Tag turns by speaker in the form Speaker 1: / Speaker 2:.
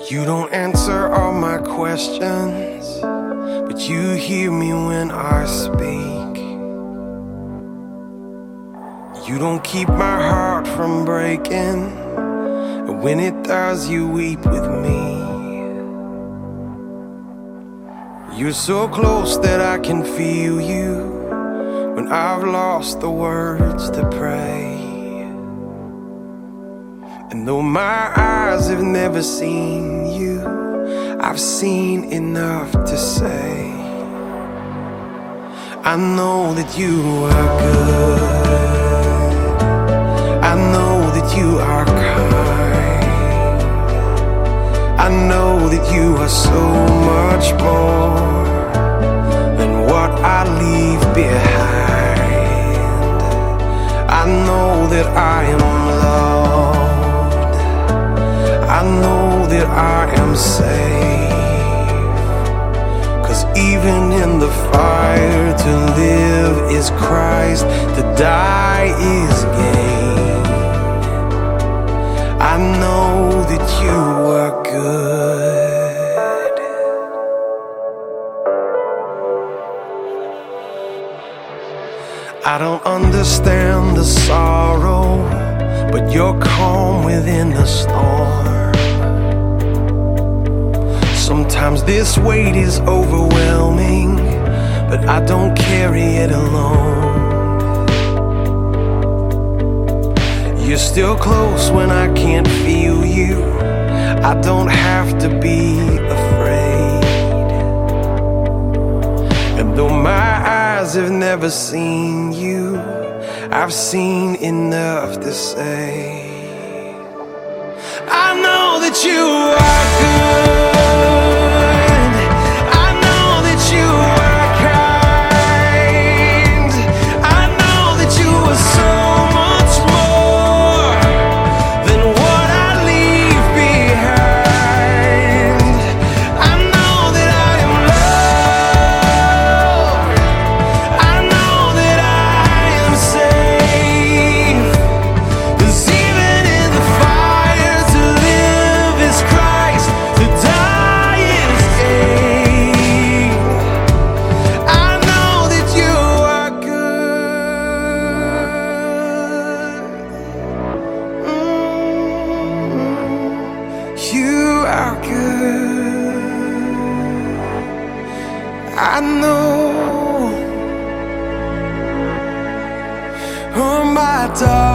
Speaker 1: You don't answer all my questions, but you hear me when I speak. You don't keep my heart from breaking, and when it does, you weep with me. You're so close that I can feel you when I've lost the words to pray. And though my eyes have never seen you, I've seen enough to say I know that you are good. I know that you are kind. I know that you are so much more than what I leave behind. I know that I am loved. I know that I am safe, 'cause even in the fire, to live is Christ, to die is gain. I know that you are good. I don't understand the sorrow, but you're calm within the storm. Sometimes this weight is overwhelming, but I don't carry it alone. You're still close when I can't feel you. I don't have to be afraid. And though my eyes have never seen you, I've seen enough to say I know that you are good. You are good. I know. Oh, my darling.